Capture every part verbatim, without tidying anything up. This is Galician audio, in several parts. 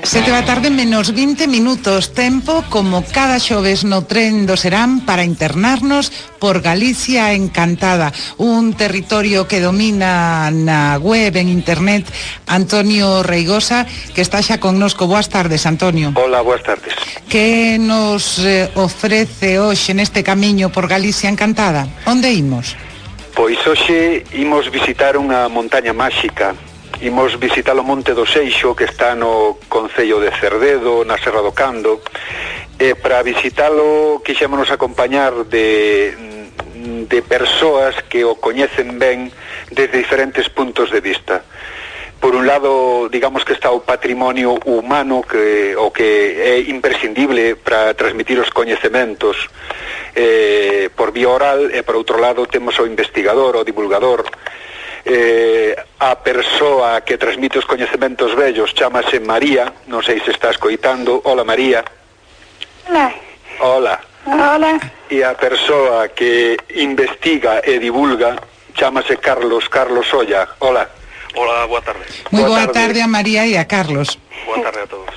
Sete da tarde menos vinte minutos, tempo como cada xoves no tren do Serán para internarnos por Galicia encantada, un territorio que domina na web, en internet, Antonio Reigosa, que está xa connosco. Boas tardes, Antonio. Hola, boas tardes. Que nos eh, ofrece hoxe neste camiño por Galicia encantada? Onde imos? Pois hoxe imos visitar unha montaña máxica. Imos visitar o Monte do Seixo, que está no concello de Cerdedo, na Serra do Cando, e para visitalo quixémonos acompañar de, de persoas que o coñecen ben desde diferentes puntos de vista. Por un lado, digamos que está o patrimonio humano, que o que é imprescindible para transmitir os coñecementos eh, por vía oral, e por outro lado temos o investigador, o divulgador. Eh, a persoa que transmite os coñecementos vellos chamase María, non sei se está escoitando. Hola, María. Hola. Hola. Hola. E a persoa que investiga e divulga chamase Carlos, Carlos Olla. Hola. Hola, boa tarde. Moi boa, boa tarde. tarde a María e a Carlos. Boa tarde a todos.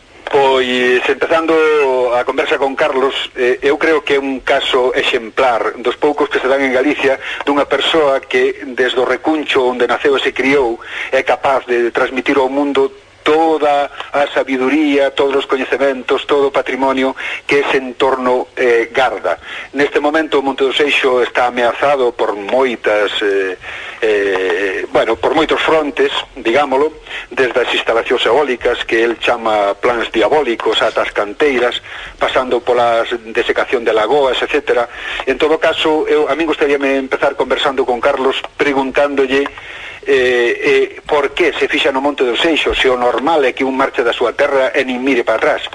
Pois, empezando a conversa con Carlos, eh, eu creo que é un caso exemplar dos poucos que se dan en Galicia, dunha persoa que desde o recuncho onde naceu e se criou é capaz de transmitir ao mundo toda a sabiduría, todos os coñecementos, todo o patrimonio que ese entorno eh, garda. Neste momento o Monte do Seixo está ameazado por moitas eh, eh, bueno, por moitos frontes, digámoslo, desde as instalacións eólicas que el chama plans diabólicos ata as canteiras, pasando pola desecación de lagoas, etcétera. En todo caso, eu, a mí gustaríame empezar conversando con Carlos, preguntándolle Eh, eh, por que se fixa no Monte do Seixo, se o normal é que un marche da súa terra e nin mire para atrás.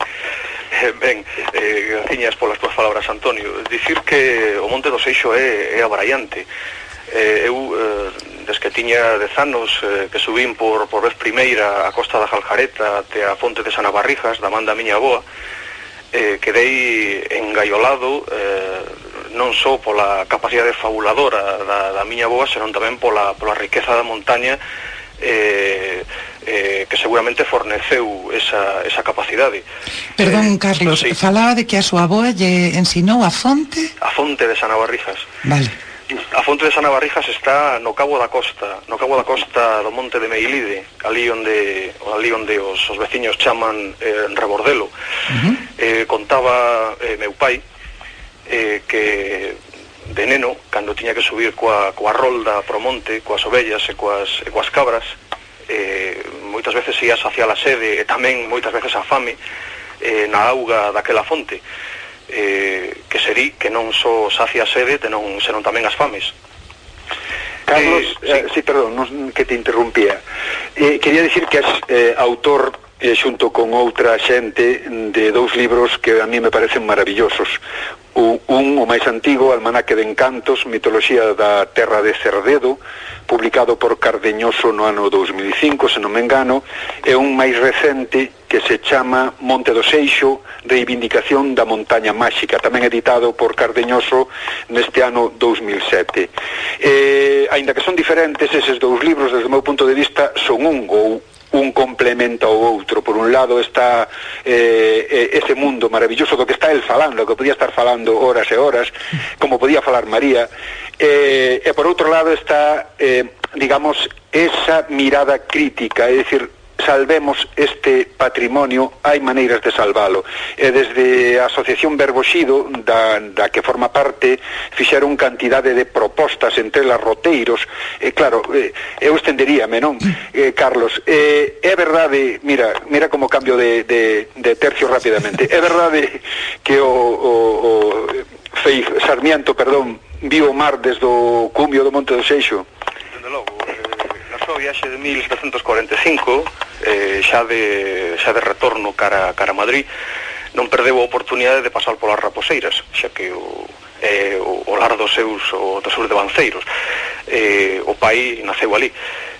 Eh, ben, eh, graciñas polas túas palabras, Antonio. Dicir que o Monte do Seixo é, é abraiante. Eh, eu, eh, des que tiña dez anos, eh, que subín por, por vez primeira a costa da Jaljareta até a fonte de Sanabarrijas, da man da miña avoa, eh, quedei engaiolado, eh, non só pola capacidade fabuladora da, da miña avoa, senón tamén pola, pola riqueza da montaña eh, eh, que seguramente forneceu esa, esa capacidade. Perdón, eh, Carlos, sí. Falaba de que a súa avoa lle ensinou a fonte? A fonte de Sanabarrijas. Vale. A fonte de Sanabarrijas está no Cabo da Costa, no Cabo da Costa do Monte de Meilide, ali onde ali onde os, os veciños chaman eh, Rebordelo. Uh-huh. eh, contaba eh, meu pai eh, que de neno, cando tiña que subir coa, coa rolda pro monte, coas ovellas e coas, e coas cabras, eh, moitas veces ia saciar a sede e tamén moitas veces a fame eh, na auga daquela fonte. Eh, que serí que non só sacia a sede, tenón, senón tamén as fames. Carlos, eh, sí. eh, sí, perdón, non, que te interrumpía. Eh, quería dicir que és eh, autor, eh, xunto con outra xente, de dous libros que a mí me parecen maravillosos. O, un, o máis antigo, Almanaque de Encantos, Mitoloxía da Terra de Cerdedo, publicado por Cardeñoso no ano dous mil e cinco, se non me engano, e un máis recente que se chama Monte do Seixo, Reivindicación da Montaña Máxica, tamén editado por Cardeñoso neste ano dous mil sete. Eh, aínda que son diferentes, eses dous libros, desde o meu punto de vista, son un ou un complementa ao outro. Por un lado está eh, ese mundo maravilloso do que está el falando, que podía estar falando horas e horas, como podía falar María, eh, e por outro lado está, eh, digamos, esa mirada crítica, é dicir, salvemos este patrimonio, hai maneiras de salvalo. E desde a Asociación Verboxido, da, da que forma parte, fixeron cantidade de propostas, entre elas roteiros, e claro, eh, eu estenderíame, non, eh, Carlos? Eh, é verdade, mira, mira como cambio de, de, de tercio rapidamente, é verdade que o, o, o Fei, Sarmiento, perdón, viu o mar desde o cumio do Monte do Seixo? Desde logo, eh, na súa viaxe de mil setecentos cuarenta e cinco, eh, xa de xa de retorno cara cara a Madrid, non perdeu a oportunidade de pasar polas Raposeiras, xa que o eh, o, o lar dos seus o dos seus devanceiros. Eh, o pai naceu ali.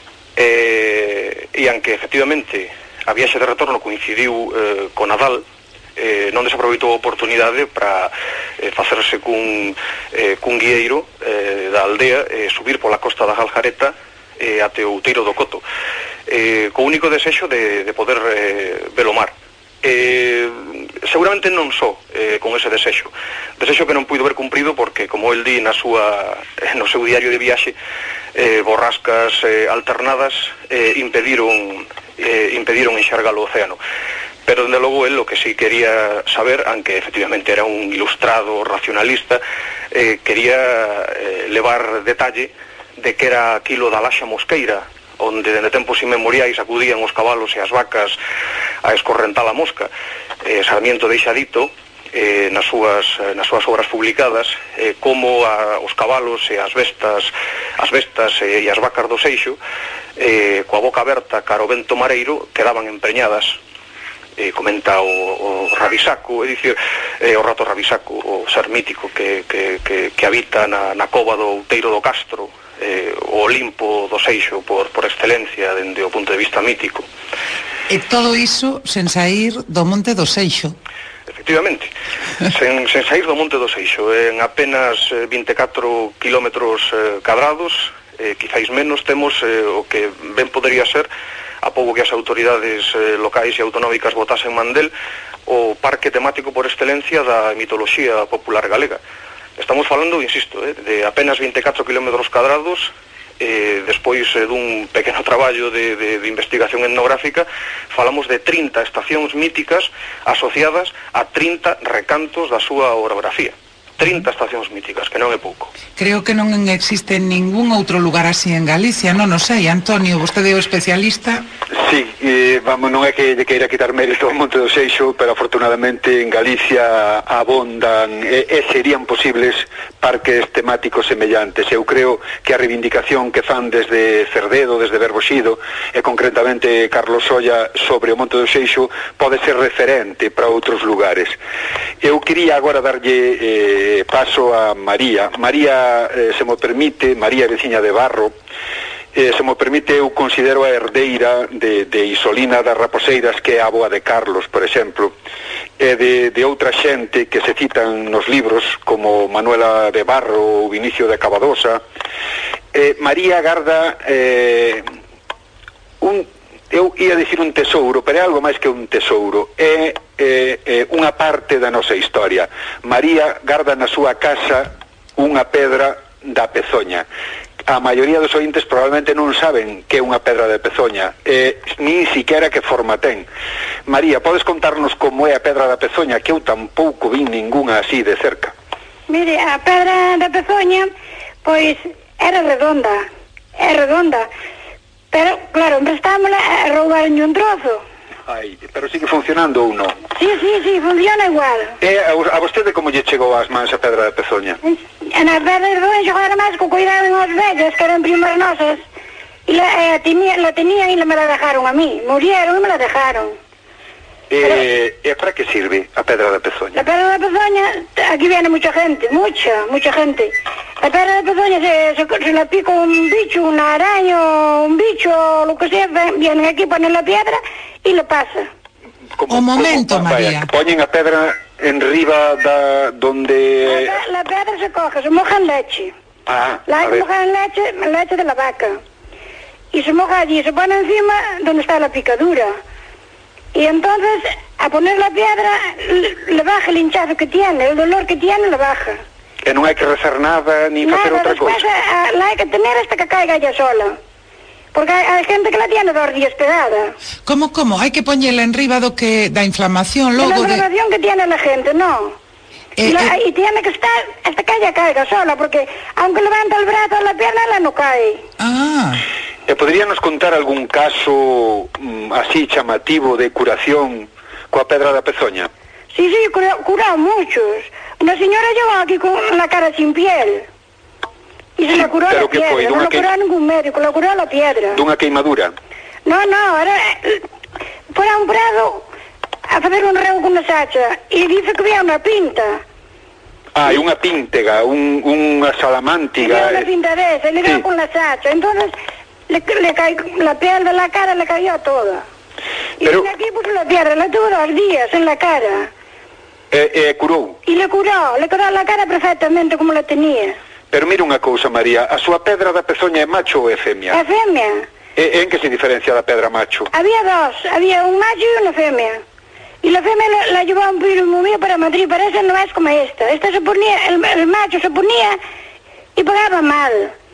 Eh, e aunque efectivamente a viaxe de retorno coincidiu eh, con Nadal, eh, non desaproveitou a oportunidade para eh, facerse cun, eh, cun guieiro eh, da aldea, eh, subir pola costa da Jaljareta eh, até o Outeiro do Coto. eh, co único desexo de, de poder eh, ver o mar. Eh, seguramente non só eh, con ese desexo desexo que non puido ver cumprido porque, como el di na súa, no seu diario de viaxe, eh, borrascas eh, alternadas eh, impediron eh, impediron enxergar o océano. Pero, dende logo, el o que sí quería saber, aunque efectivamente era un ilustrado racionalista, eh, quería eh, levar detalle de que era aquilo da laxa mosqueira, onde dende tempos inmemoriais acudían os cabalos e as vacas a escorrentar a mosca. eh, Sarmiento deixa dito eh, nas, súas, nas súas obras publicadas eh, como a, os cabalos e as bestas as bestas eh, e as vacas do seixo eh, coa boca aberta cara ao vento mareiro quedaban empreñadas. Eh, comenta o, o Rabisaco, é dicir, eh, o rato Rabisaco, o ser mítico que, que, que, que habita na, na cova do Outeiro do Castro, eh, o Olimpo do Seixo por, por excelencia dende o punto de vista mítico. E todo iso sen sair do Monte do Seixo. Efectivamente, sen, sen sair do Monte do Seixo, en apenas eh, vinte e catro kilómetros eh, cadrados, eh, quizáis menos, temos eh, o que ben podería ser, a pouco que as autoridades eh, locais e autonómicas botasen man del, o parque temático por excelencia da mitoloxía popular galega. Estamos falando, insisto, eh, de apenas vinte e catro kilómetros cadrados, eh, despois eh, dun pequeno traballo de, de, de investigación etnográfica, falamos de trinta estacións míticas asociadas a trinta recantos da súa orografía. trinta estacións míticas, que non é pouco. Creo que non existe ningún outro lugar así en Galicia, non o sei. Antonio, vostede é o especialista. Sí, eh, vamos, non é que lle queira quitar mérito ao Monte do Seixo, pero afortunadamente en Galicia abondan e, e serían posibles parques temáticos semellantes. Eu creo que a reivindicación que fan desde Cerdedo, desde Berboxido, e concretamente Carlos Solla sobre o Monte do Seixo, pode ser referente para outros lugares. Eu quería agora darlle eh, paso a María. María, eh, se mo permite, María veciña de Barro, Eh, se mo permite, eu considero a herdeira de, de Isolina das Raposeiras, que é a avoa de Carlos, por exemplo, e de, de outra xente que se citan nos libros, como Manuela de Barro ou Vinicio de Cavadosa. Eh, María garda eh, un, eu ia dicir un tesouro, pero é algo máis que un tesouro, é eh, eh, unha parte da nosa historia. María garda na súa casa unha pedra da Pezoña. A maioría dos ointes probablemente non saben que é unha pedra de Pezoña, eh, nin siquiera que forma ten. María, podes contarnos como é a pedra da Pezoña, que eu tampouco vin ninguna así de cerca? Mire, a pedra da Pezoña, pois, era redonda, é redonda, pero, claro, emprestámola a roubaron un trozo. Ai, pero sigue funcionando ou non? Sí, sí, sí, funciona igual. E a, a vostede como lle chegou ás mans a pedra da Pezoña? E na pedra da Pezoña xogara máis co cuidaban as vellas, que eran primas nosas, e la, eh, tenía, la tenían e me la dejaron a mí. Murieron e me la dejaron. E, e para que sirve a pedra da Pezoña? La pedra da Pezoña, aquí viene mucha gente, mucha, mucha gente. La pedra da Pezoña se, se, se la pica un bicho, una araña, un bicho, lo que sea, vienen aquí, ponen la piedra y lo pasa. Como, o momento, como, María. Vaya, poñen a pedra en riba da donde... La, la pedra se coge, se moja en leche. Ah, La hay a que ver. mojar en leche, en leche de la vaca. Y se moja allí, se pone encima donde está la picadura. Y entonces, a poner la piedra, le, le baja el hinchazo que tiene, el dolor que tiene le baja. E non hai que rezar nada, ni facer Nada, outra después cousa. a- la hay que tener hasta que caiga ella sola. Porque hay, hay gente que la tiene dos días pegada. Como, como? Hai que poñela en riba do que da inflamación Es la logo de... inflamación que tiene la gente, no. Eh, y, la- eh. y tiene que estar hasta que ella caiga sola, porque aunque levanta el brazo o la pierna, ela no cae. Ah, E poderíanos contar algún caso mm, así chamativo de curación coa pedra da Pezoña? Sí, sí, cura, curado muchos. Una señora llegó aquí con la cara sin piel. Y se Sí, la curó pero la que foi, piedra, no dunha la que- curó ningún médico, la curó la piedra. Dunha queimadura? No, no, era... Fue a un prado a fazer un reo con una sacha y dice que había una pinta. Ah, e unha píntega, un, unha Y salamántiga. había una pinta de esa, y le dio Sí. con la sacha. Entonces, le, le cae, la piel de la cara le cayó toda. Y Pero- vino aquí puso la piedra, la tuvo dos días en la cara. E, e curou. Y le curó, le curó la cara perfectamente como la tenía. Pero mira unha cousa, María, a súa pedra da Pezoña é macho ou é É femia? femia. E en que se diferencia da pedra macho? Había dos, había un macho y una femia. Y la femia la, la llevaba un primo mío para Madrid, pero esa no es como esta. Esta se ponía, el, el macho se ponía y pegaba mal.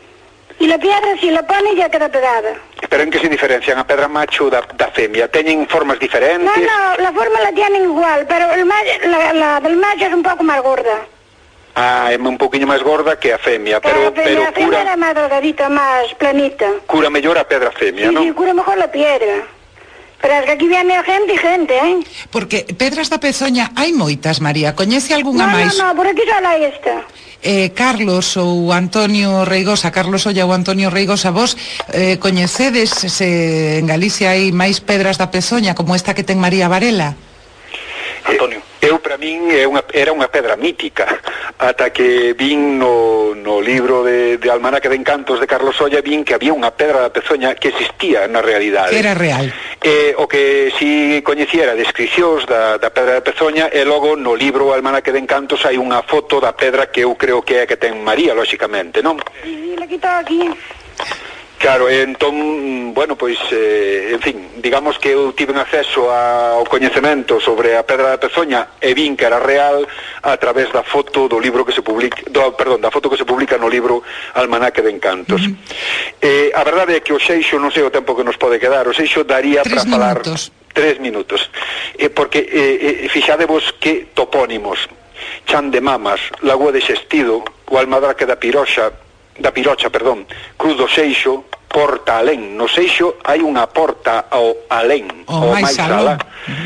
Y la piedra, si la pone, ya queda pegada. Pero en que se diferencian a pedra macho da, da femia? ¿Teñen formas diferentes? No, no, la forma la tienen igual, pero el ma la, la del macho es un poco más gorda. Ah, é un poquinho máis gorda que a femia, pero, a femia, pero a femia cura... era máis delgadita, máis planita. Cura mellor a pedra femia, sí, non? Sí, cura mejor la piedra. Pero es que aquí viene gente y gente, eh? Porque pedras da Pezoña hai moitas, María. Coñece algunha no, máis? No, no, por aquí só hai esta. Eh, Carlos ou Antonio Reigosa, Carlos Olla ou Antonio Reigosa, vos eh, coñecedes se en Galicia hai máis pedras da Pezoña como esta que ten María Varela? Antonio. Eu, para min, é unha, era unha pedra mítica, ata que vin no, no libro de, de Almanaque de Encantos de Carlos Olla, vin que había unha pedra da Pezoña que existía na realidade. Que era real. Eh, o que si coñeciera descricións da, da pedra da Pezoña, e logo no libro Almanaque de Encantos hai unha foto da pedra que eu creo que é a que ten María, lóxicamente, non? Sí, sí, la quitó aquí. Claro, entón, bueno, pois, eh, en fin, digamos que eu tive acceso ao coñecemento sobre a pedra da Pezoña e vin que era real a través da foto do libro que se publica, do, perdón, da foto que se publica no libro Almanaque de Encantos. Uh -huh. eh, a verdade é que o Seixo, non sei o tempo que nos pode quedar, o Seixo daría para falar tres minutos, eh, porque eh, eh, fixadevos que topónimos: Chan de Mamas, Lagoa de Xestido, o Almadraque da Piroxa, da Pirocha, perdón, Cruz do Seixo, Porta Alén. No Seixo hai unha porta ao Alén, o ao máis alá.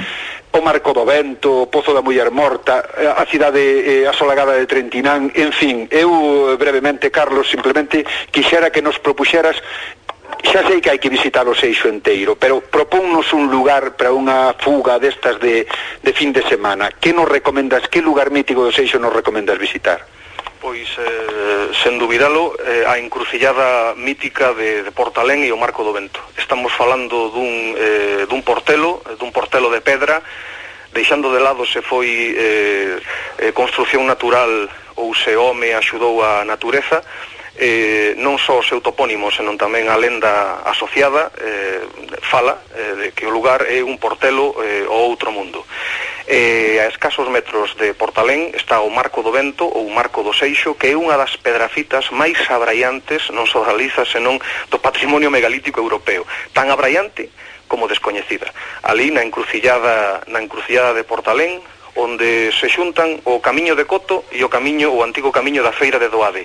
O Marco do Vento, o Pozo da Muller Morta, a cidade eh, asolagada de Trentinán, en fin, eu brevemente, Carlos, simplemente quixera que nos propuxeras, xa sei que hai que visitar o Seixo enteiro, pero propónnos un lugar para unha fuga destas de, de fin de semana. Que nos recomendas, que lugar mítico do Seixo nos recomendas visitar? Pois, eh, sen dubidalo, eh, a encrucillada mítica de, de Portalén e o Marco do Vento. Estamos falando dun, eh, dun portelo, dun portelo de pedra, deixando de lado se foi eh, eh, construcción natural ou se home axudou a natureza, eh, non só o seu topónimo, senón tamén a lenda asociada, eh, fala eh, de que o lugar é un portelo eh, ao outro mundo. Eh, a escasos metros de Portalén está o Marco do Vento ou Marco do Seixo, que é unha das pedrafitas máis abraiantes, non só da Galiza, senón do patrimonio megalítico europeo, tan abraiante como descoñecida. Ali na encrucillada, na encrucillada de Portalén, onde se xuntan o camiño de Coto e o camiño, o antigo camiño da Feira de Doade.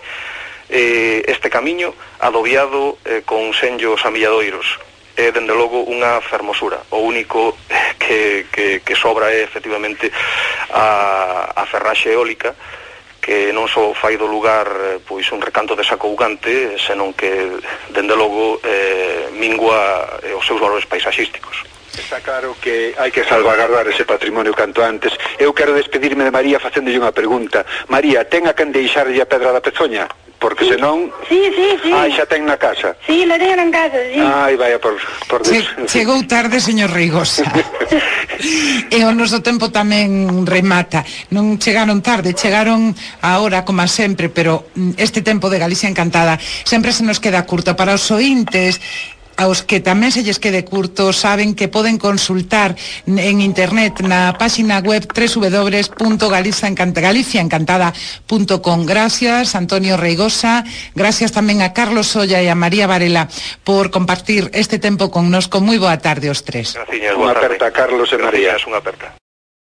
Eh, este camiño adobiado eh, con senllos amilladoiros. É, dende logo, unha fermosura. O único que, que, que sobra é, efectivamente, a, a ferraxe eólica, que non só fai do lugar pois un recanto desacougante, senón que, dende logo, eh, mingua eh, os seus valores paisaxísticos. Está claro que hai que salvaguardar ese patrimonio canto antes. Eu quero despedirme de María facéndolle unha pregunta. María, ten a quen deixarlle a pedra da Pezoña? Porque sí, senón... Sí, sí, sí. Ah, xa ten na casa. Sí, la ten en casa, sí. Ai, vaya, por, por Deus. Che, chegou tarde, señor Reigosa. E o noso tempo tamén remata. Non chegaron tarde, chegaron a hora, como sempre, pero este tempo de Galicia Encantada sempre se nos queda curto. Para os ointes, aos que tamén se lles quede curto, saben que poden consultar en internet na página web w w w punto galicia encantada punto com. Gracias, Antonio Reigosa, gracias tamén a Carlos Olla e a María Varela por compartir este tempo connosco. Moi boa tarde os tres. Gracias, Unha aperta, Carlos e María. Gracias, unha aperta.